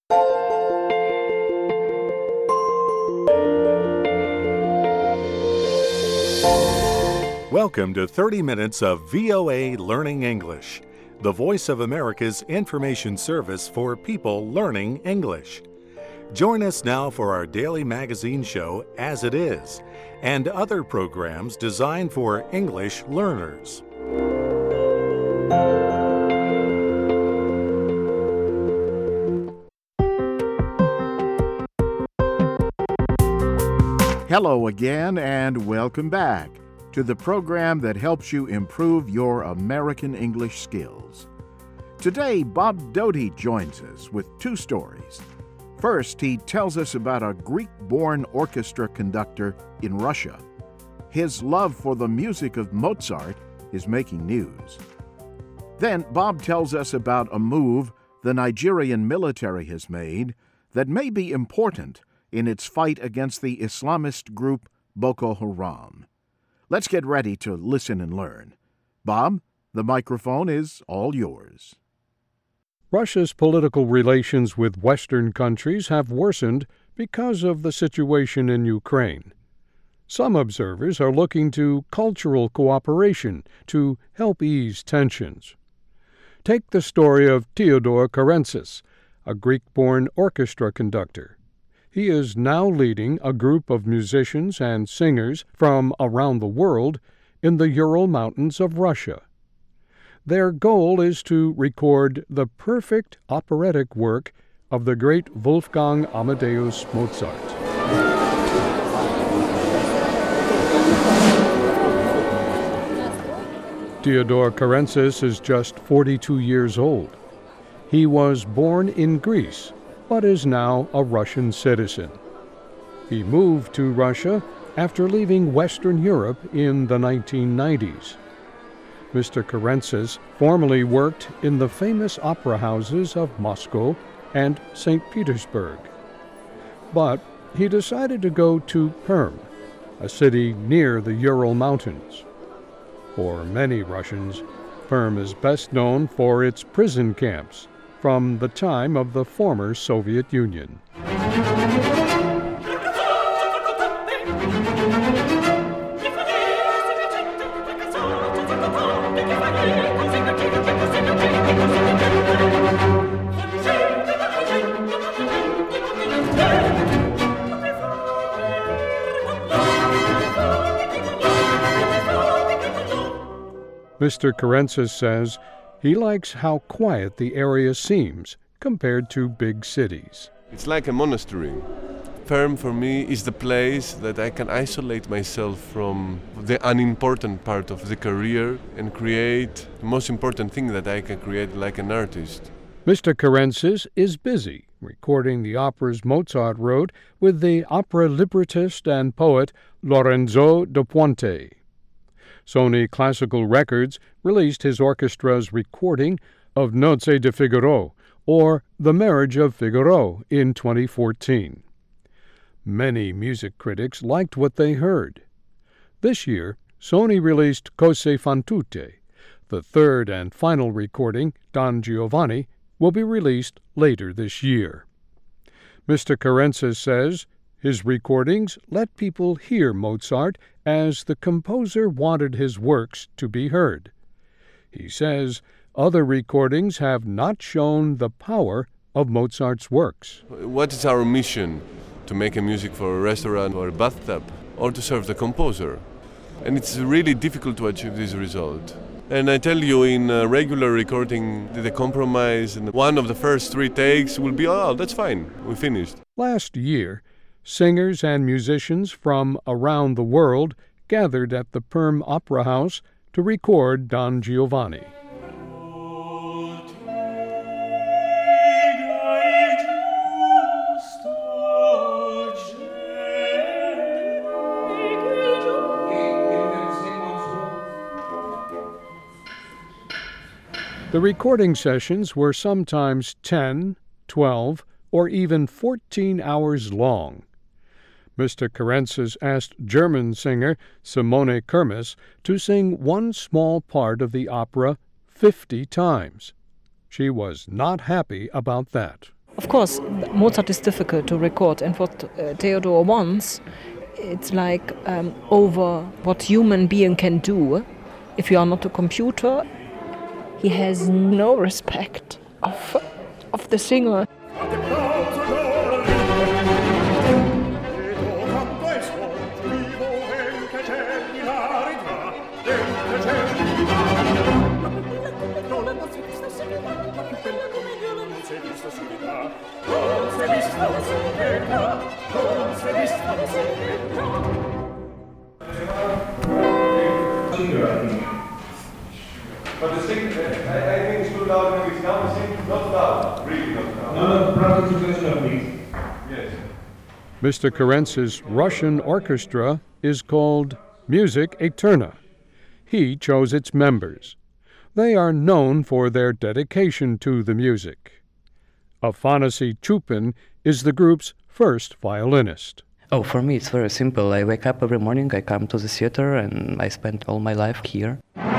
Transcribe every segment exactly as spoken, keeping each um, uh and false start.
Welcome to thirty minutes of V O A Learning English, the Voice of America's information service for people learning English. Join us now for our daily magazine show, As It Is, and other programs designed for English learners. Hello again, and welcome back to the program that helps you improve your American English skills. Today, Bob Doty joins us with two stories. First, he tells us about a Greek-born orchestra conductor in Russia. His love for the music of Mozart is making news. Then, Bob tells us about a move the Nigerian military has made that may be important in its fight against the Islamist group Boko Haram. Let's get ready to listen and learn. Bob, the microphone is all yours. Russia's political relations with Western countries have worsened because of the situation in Ukraine. Some observers are looking to cultural cooperation to help ease tensions. Take the story of Theodore Karensis, a Greek-born orchestra conductor. He is now leading a group of musicians and singers from around the world in the Ural Mountains of Russia. Their goal is to record the perfect operatic work of the great Wolfgang Amadeus Mozart. Theodore Karensis is just forty-two years old. He was born in Greece, but is now a Russian citizen. He moved to Russia after leaving Western Europe in the nineteen nineties. Mister Karensis formerly worked in the famous opera houses of Moscow and Saint Petersburg. But he decided to go to Perm, a city near the Ural Mountains. For many Russians, Perm is best known for its prison camps from the time of the former Soviet Union. Mister Karensis says he likes how quiet the area seems compared to big cities. It's like a monastery. Perm for me is the place that I can isolate myself from the unimportant part of the career and create the most important thing that I can create like an artist. Mister Karensis is busy recording the operas Mozart wrote with the opera librettist and poet Lorenzo da Ponte. Sony Classical Records released his orchestra's recording of Nozze di Figaro, or The Marriage of Figaro, in twenty fourteen. Many music critics liked what they heard. This year, Sony released Cose fan tutte. The third and final recording, Don Giovanni, will be released later this year. Mister Karensis says his recordings let people hear Mozart as the composer wanted his works to be heard. He says other recordings have not shown the power of Mozart's works. What is our mission? To make a music for a restaurant or a bathtub, or to serve the composer? And it's really difficult to achieve this result. And I tell you, in a regular recording, the compromise and one of the first three takes will be, oh, that's fine, we finished. Last year, singers and musicians from around the world gathered at the Perm Opera House to record Don Giovanni. The recording sessions were sometimes ten, twelve, or even fourteen hours long. Mister Karensis asked German singer Simone Kermes to sing one small part of the opera fifty times. She was not happy about that. Of course, Mozart is difficult to record, and what uh, Theodor wants, it's like um, over what human being can do. If you are not a computer, he has no respect of, of the singer. But the sing, I, I think it's too loud when it's down, the sing, not loud, really not loud. No, no, practice, please. Yes. Mister Kerenz's Russian orchestra is called Music Eterna. He chose its members. They are known for their dedication to the music. Afanasy Chupin is the group's first violinist. Oh, for me it's very simple. I wake up every morning, I come to the theater, and I spend all my life here.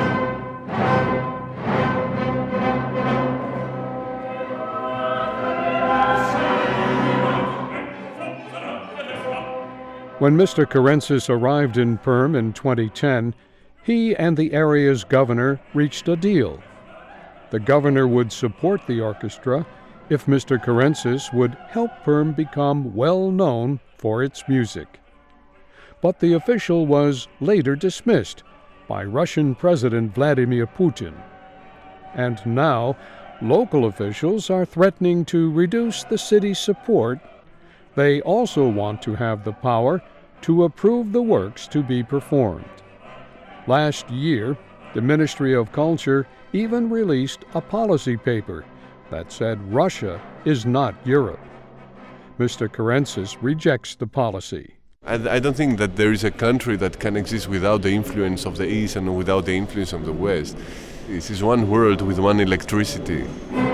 When Mister Kerenzis arrived in Perm in twenty ten, he and the area's governor reached a deal. The governor would support the orchestra if Mister Kerenzis would help Perm become well known for its music. But the official was later dismissed by Russian President Vladimir Putin. And now, local officials are threatening to reduce the city's support. They also want to have the power to approve the works to be performed. Last year, the Ministry of Culture even released a policy paper that said Russia is not Europe. Mister Kerenzis rejects the policy. I, I don't think that there is a country that can exist without the influence of the East and without the influence of the West. This is one world with one electricity.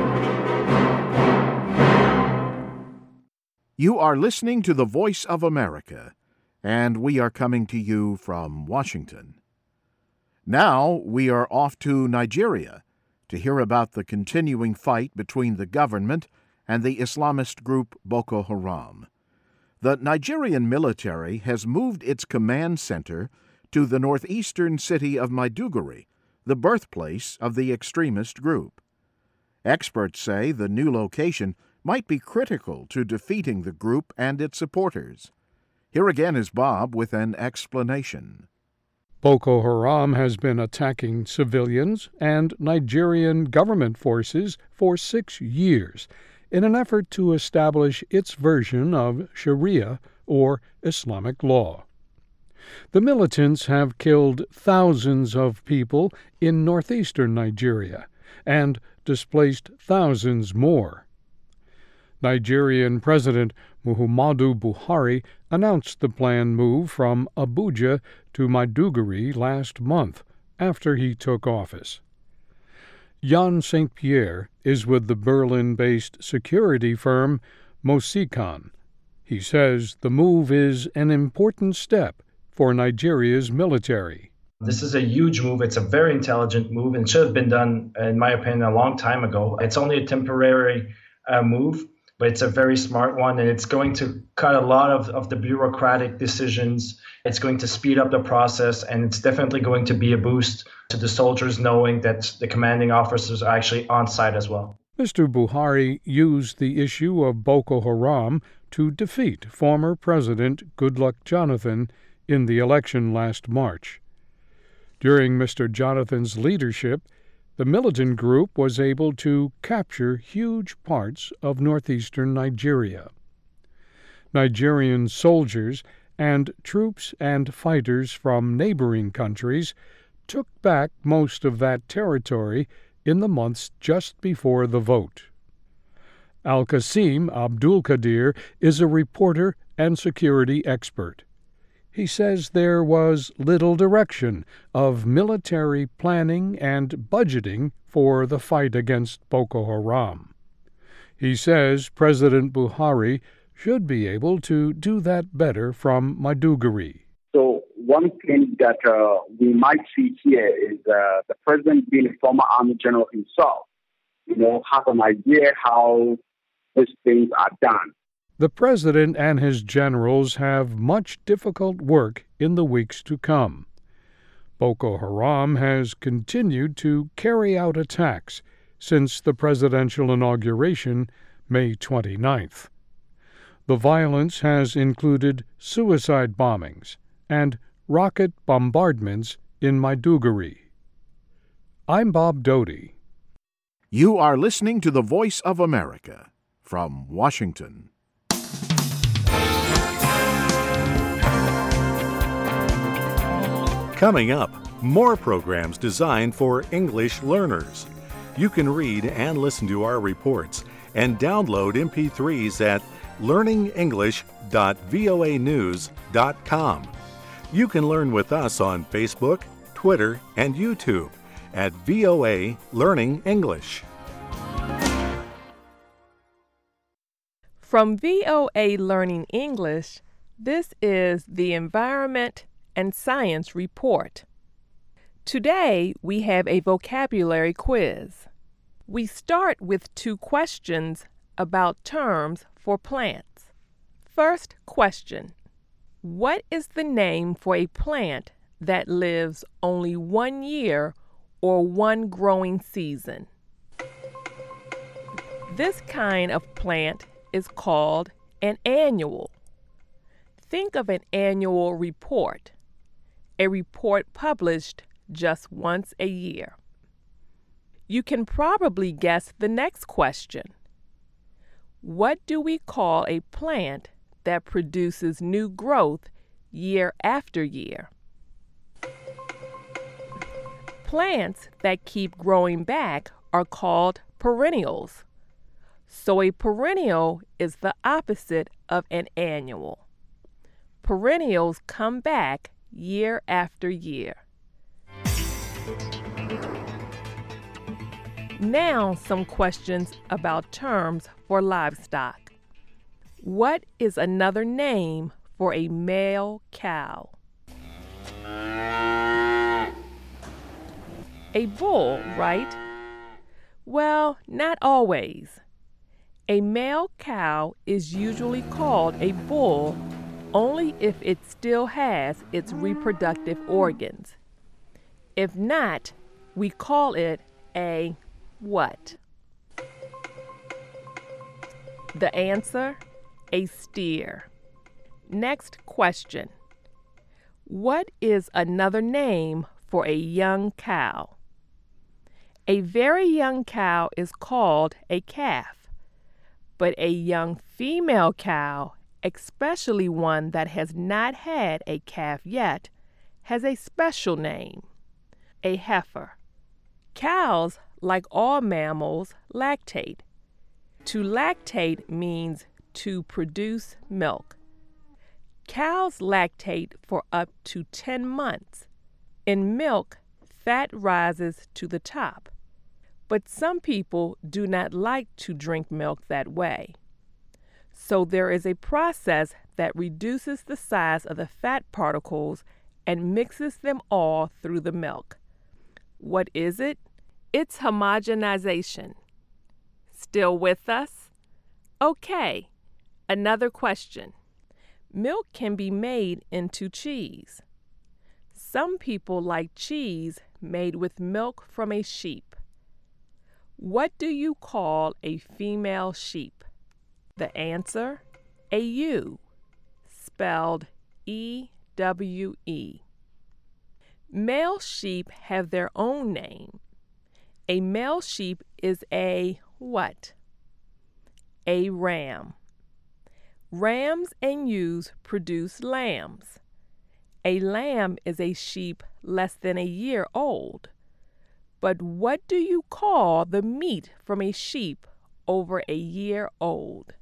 You are listening to the Voice of America, and we are coming to you from Washington. Now we are off to Nigeria to hear about the continuing fight between the government and the Islamist group Boko Haram. The Nigerian military has moved its command center to the northeastern city of Maiduguri, the birthplace of the extremist group. Experts say the new location might be critical to defeating the group and its supporters. Here again is Bob with an explanation. Boko Haram has been attacking civilians and Nigerian government forces for six years in an effort to establish its version of Sharia, or Islamic law. The militants have killed thousands of people in northeastern Nigeria and displaced thousands more. Nigerian President Muhammadu Buhari announced the planned move from Abuja to Maiduguri last month after he took office. Jan Saint Pierre is with the Berlin-based security firm Mosicon. He says the move is an important step for Nigeria's military. This is a huge move. It's a very intelligent move and should have been done, in my opinion, a long time ago. It's only a temporary uh, move, but it's a very smart one, and it's going to cut a lot of, of the bureaucratic decisions. It's going to speed up the process, and it's definitely going to be a boost to the soldiers knowing that the commanding officers are actually on site as well. Mister Buhari used the issue of Boko Haram to defeat former President Goodluck Jonathan in the election last March. During Mister Jonathan's leadership, the militant group was able to capture huge parts of northeastern Nigeria. Nigerian soldiers and troops and fighters from neighboring countries took back most of that territory in the months just before the vote. Al-Qasim Abdul-Qadir is a reporter and security expert. He says there was little direction of military planning and budgeting for the fight against Boko Haram. He says President Buhari should be able to do that better from Maiduguri. So one thing that uh, we might see here is uh, the president being a former army general himself, you know, have an idea how these things are done. The President and his generals have much difficult work in the weeks to come. Boko Haram has continued to carry out attacks since the presidential inauguration May twenty-ninth. The violence has included suicide bombings and rocket bombardments in Maiduguri. I'm Bob Doty. You are listening to the Voice of America from Washington. Coming up, more programs designed for English learners. You can read and listen to our reports and download M P threes at learning english dot voa news dot com. You can learn with us on Facebook, Twitter, and YouTube at V O A Learning English. From V O A Learning English, this is the Environment and Science Report. Today, we have a vocabulary quiz. We start with two questions about terms for plants. First question: what is the name for a plant that lives only one year or one growing season? This kind of plant is called an annual. Think of an annual report, a report published just once a year. You can probably guess the next question. What do we call a plant that produces new growth year after year? Plants that keep growing back are called perennials. So a perennial is the opposite of an annual. Perennials come back year after year. Now some questions about terms for livestock. What is another name for a male cow? A bull, right? Well, not always. A male cow is usually called a bull only if it still has its reproductive organs. If not, we call it a what? The answer: a steer. Next question. What is another name for a young cow? A very young cow is called a calf, but a young female cow, especially one that has not had a calf yet, has a special name: a heifer. Cows, like all mammals, lactate. To lactate means to produce milk. Cows lactate for up to ten months. In milk, fat rises to the top. But some people do not like to drink milk that way. So there is a process that reduces the size of the fat particles and mixes them all through the milk. What is it? It's homogenization. Still with us? Okay, another question. Milk can be made into cheese. Some people like cheese made with milk from a sheep. What do you call a female sheep? The answer: a ewe, spelled E W E. Male sheep have their own name. A male sheep is a what? A ram. Rams and ewes produce lambs. A lamb is a sheep less than a year old. But what do you call the meat from a sheep over a year old?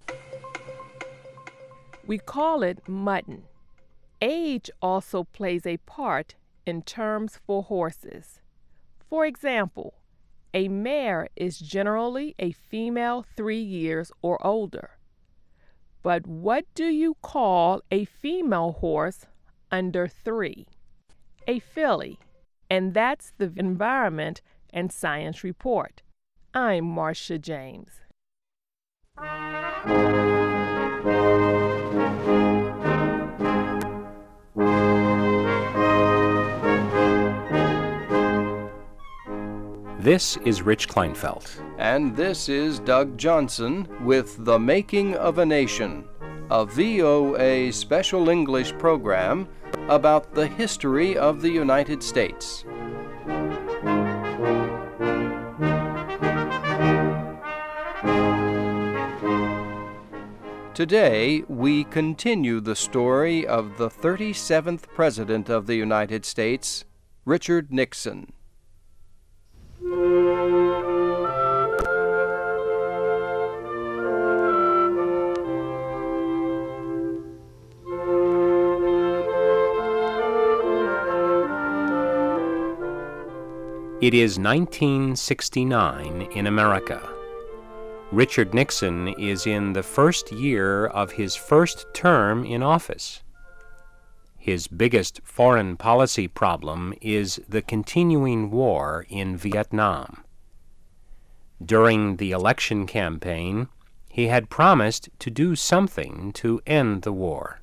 We call it mutton. Age also plays a part in terms for horses. For example, a mare is generally a female three years or older. But what do you call a female horse under three? A filly. And that's the Environment and Science Report. I'm Marcia James. This is Rich Kleinfeld. And this is Doug Johnson with The Making of a Nation, a V O A special English program about the history of the United States. Today, we continue the story of the thirty-seventh President of the United States, Richard Nixon. It is nineteen sixty-nine in America. Richard Nixon is in the first year of his first term in office. His biggest foreign policy problem is the continuing war in Vietnam. During the election campaign, he had promised to do something to end the war.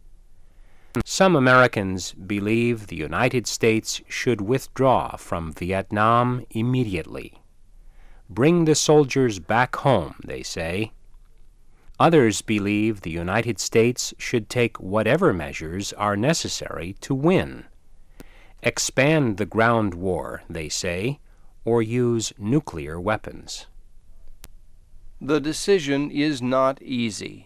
Some Americans believe the United States should withdraw from Vietnam immediately. Bring the soldiers back home, they say. Others believe the United States should take whatever measures are necessary to win. Expand the ground war, they say, or use nuclear weapons. The decision is not easy.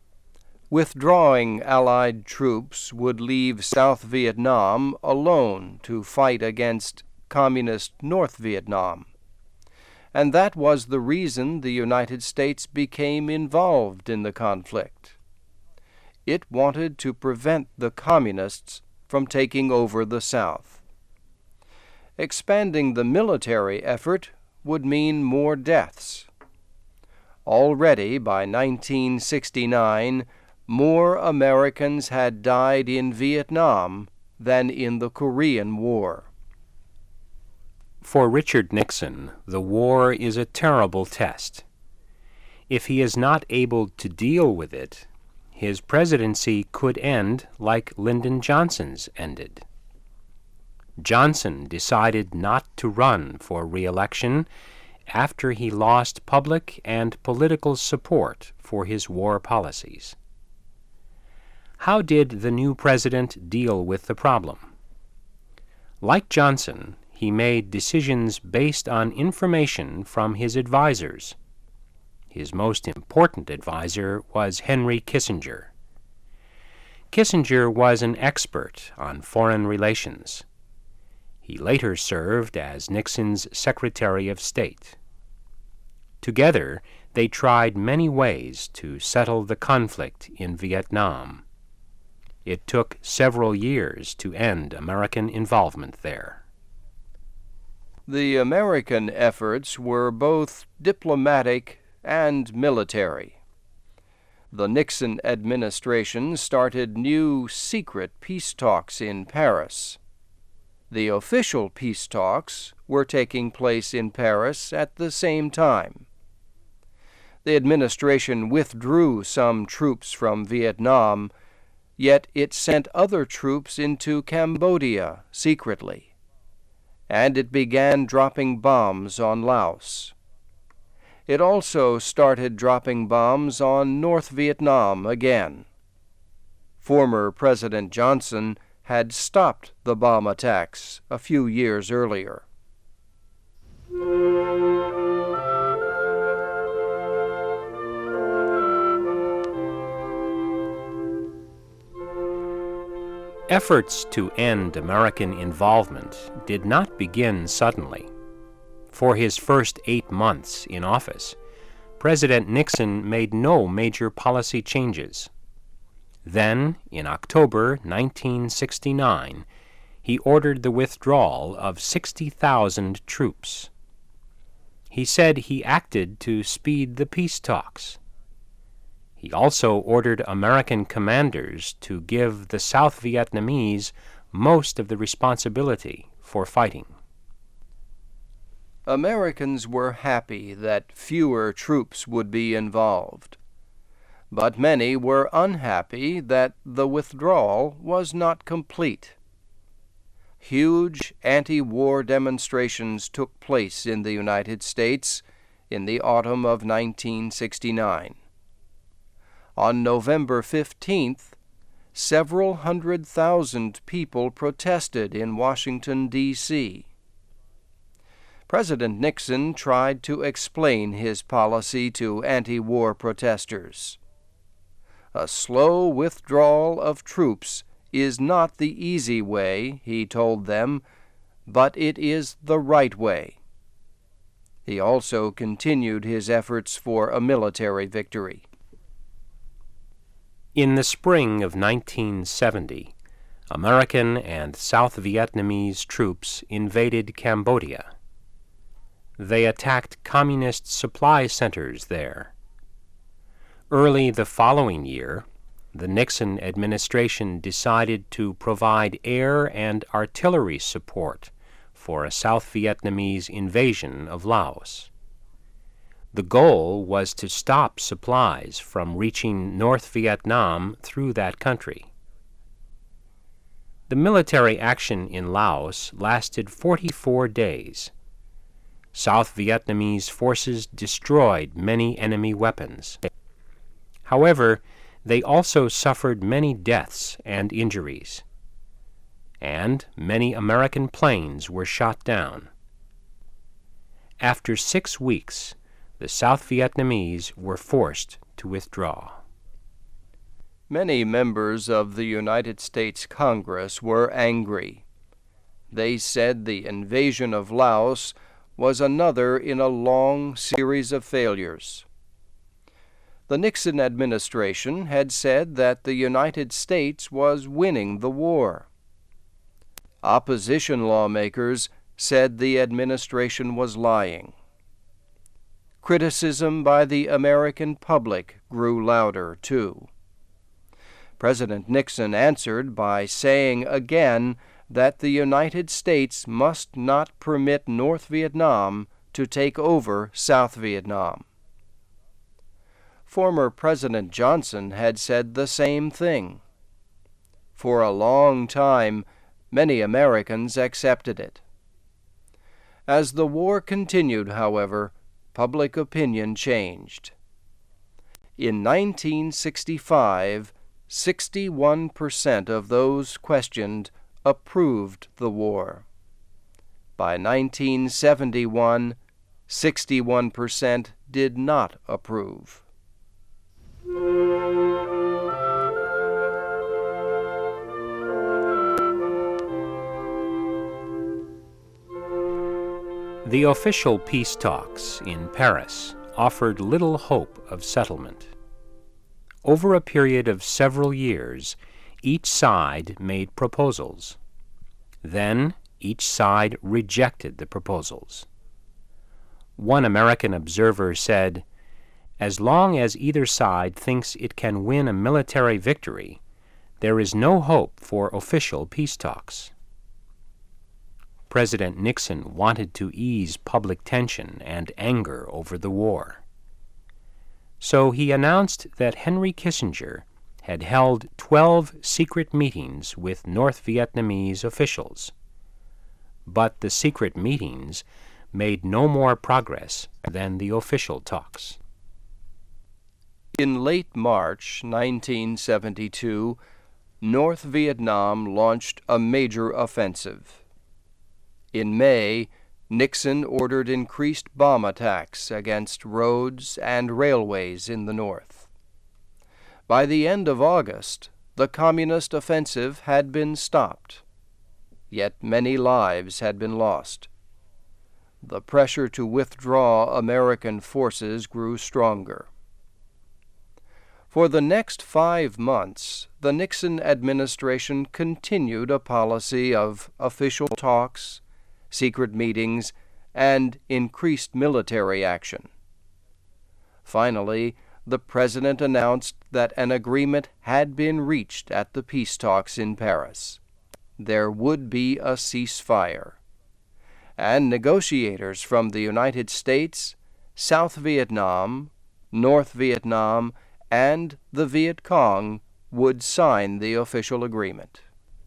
Withdrawing Allied troops would leave South Vietnam alone to fight against Communist North Vietnam. And that was the reason the United States became involved in the conflict. It wanted to prevent the Communists from taking over the South. Expanding the military effort would mean more deaths. Already by nineteen sixty-nine, more Americans had died in Vietnam than in the Korean War. For Richard Nixon, the war is a terrible test. If he is not able to deal with it, his presidency could end like Lyndon Johnson's ended. Johnson decided not to run for re-election after he lost public and political support for his war policies. How did the new president deal with the problem? Like Johnson, he made decisions based on information from his advisors. His most important advisor was Henry Kissinger. Kissinger was an expert on foreign relations. He later served as Nixon's Secretary of State. Together, they tried many ways to settle the conflict in Vietnam. It took several years to end American involvement there. The American efforts were both diplomatic and military. The Nixon administration started new secret peace talks in Paris. The official peace talks were taking place in Paris at the same time. The administration withdrew some troops from Vietnam, yet it sent other troops into Cambodia secretly, and it began dropping bombs on Laos. It also started dropping bombs on North Vietnam again. Former President Johnson had stopped the bomb attacks a few years earlier. Efforts to end American involvement did not begin suddenly. For his first eight months in office, President Nixon made no major policy changes. Then, in October nineteen sixty-nine, he ordered the withdrawal of sixty thousand troops. He said he acted to speed the peace talks. He also ordered American commanders to give the South Vietnamese most of the responsibility for fighting. Americans were happy that fewer troops would be involved, but many were unhappy that the withdrawal was not complete. Huge anti-war demonstrations took place in the United States in the autumn of nineteen sixty-nine. On November fifteenth, several hundred thousand people protested in Washington, D C President Nixon tried to explain his policy to anti-war protesters. A slow withdrawal of troops is not the easy way, he told them, but it is the right way. He also continued his efforts for a military victory. In the spring of nineteen seventy, American and South Vietnamese troops invaded Cambodia. They attacked communist supply centers there. Early the following year, the Nixon administration decided to provide air and artillery support for a South Vietnamese invasion of Laos. The goal was to stop supplies from reaching North Vietnam through that country. The military action in Laos lasted forty-four days. South Vietnamese forces destroyed many enemy weapons. However, they also suffered many deaths and injuries, and many American planes were shot down. After six weeks, the South Vietnamese were forced to withdraw. Many members of the United States Congress were angry. They said the invasion of Laos was another in a long series of failures. The Nixon administration had said that the United States was winning the war. Opposition lawmakers said the administration was lying. Criticism by the American public grew louder, too. President Nixon answered by saying again that the United States must not permit North Vietnam to take over South Vietnam. Former President Johnson had said the same thing. For a long time, many Americans accepted it. As the war continued, however, public opinion changed. In nineteen sixty-five, sixty-one percent of those questioned approved the war. By nineteen seventy-one, sixty-one percent did not approve. The official peace talks in Paris offered little hope of settlement. Over a period of several years, each side made proposals. Then each side rejected the proposals. One American observer said, "As long as either side thinks it can win a military victory, there is no hope for official peace talks." President Nixon wanted to ease public tension and anger over the war. So he announced that Henry Kissinger had held twelve secret meetings with North Vietnamese officials. But the secret meetings made no more progress than the official talks. In late March nineteen seventy-two, North Vietnam launched a major offensive. In May, Nixon ordered increased bomb attacks against roads and railways in the north. By the end of August, the communist offensive had been stopped, yet many lives had been lost. The pressure to withdraw American forces grew stronger. For the next five months, the Nixon administration continued a policy of official talks, secret meetings, and increased military action. Finally, the President announced that an agreement had been reached at the peace talks in Paris. There would be a ceasefire, and negotiators from the United States, South Vietnam, North Vietnam, and the Viet Cong would sign the official agreement.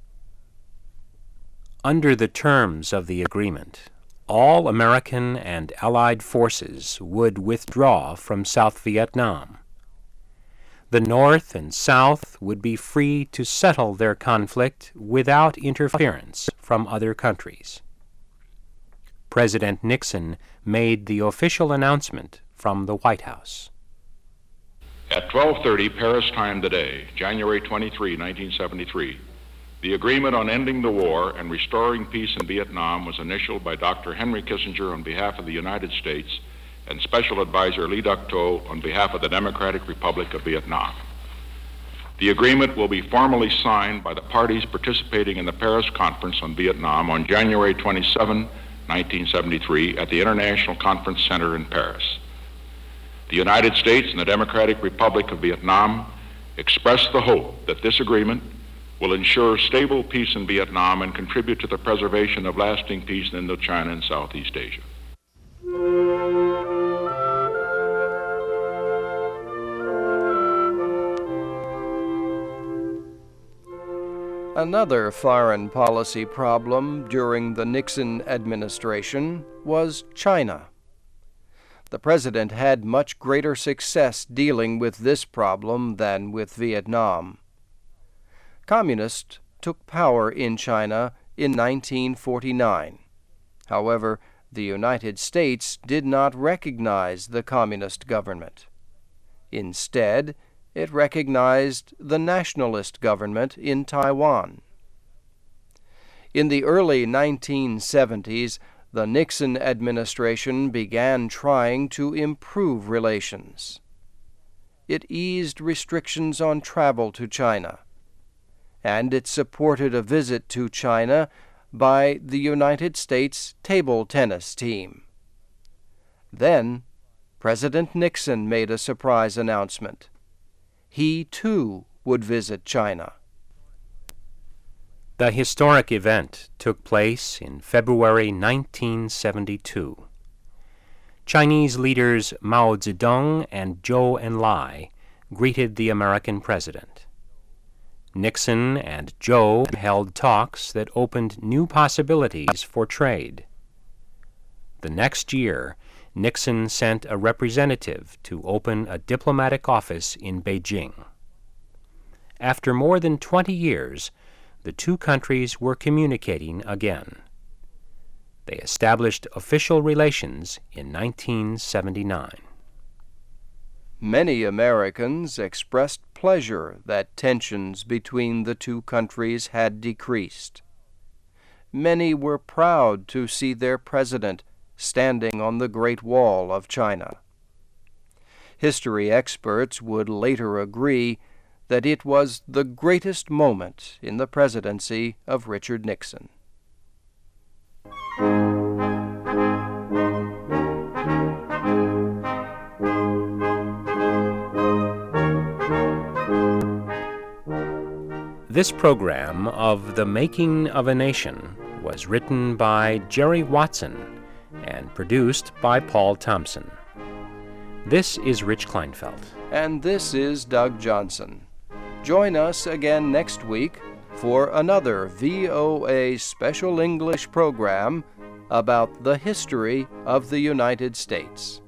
Under the terms of the agreement, all American and Allied forces would withdraw from South Vietnam. The North and South would be free to settle their conflict without interference from other countries. President Nixon made the official announcement from the White House. At twelve thirty Paris time today, January twenty-third, nineteen seventy-three, the agreement on ending the war and restoring peace in Vietnam was initialed by Doctor Henry Kissinger on behalf of the United States and Special Advisor Lee Duc-Tho on behalf of the Democratic Republic of Vietnam. The agreement will be formally signed by the parties participating in the Paris Conference on Vietnam on January twenty-seventh, nineteen seventy-three at the International Conference Center in Paris. The United States and the Democratic Republic of Vietnam express the hope that this agreement will ensure stable peace in Vietnam and contribute to the preservation of lasting peace in Indochina and Southeast Asia. Another foreign policy problem during the Nixon administration was China. The president had much greater success dealing with this problem than with Vietnam. Communists took power in China in nineteen forty-nine. However, the United States did not recognize the communist government. Instead, it recognized the nationalist government in Taiwan. In the early nineteen seventies, the Nixon administration began trying to improve relations. It eased restrictions on travel to China, and it supported a visit to China by the United States table tennis team. Then, President Nixon made a surprise announcement. He, too, would visit China. The historic event took place in February nineteen seventy-two. Chinese leaders Mao Zedong and Zhou Enlai greeted the American president. Nixon and Zhou held talks that opened new possibilities for trade. The next year, Nixon sent a representative to open a diplomatic office in Beijing. After more than twenty years, the two countries were communicating again. They established official relations in nineteen seventy-nine. Many Americans expressed pleasure that tensions between the two countries had decreased. Many were proud to see their president standing on the Great Wall of China. History experts would later agree that it was the greatest moment in the presidency of Richard Nixon. This program of The Making of a Nation was written by Jerry Watson and produced by Paul Thompson. This is Rich Kleinfeld. And this is Doug Johnson. Join us again next week for another V O A Special English program about the history of the United States.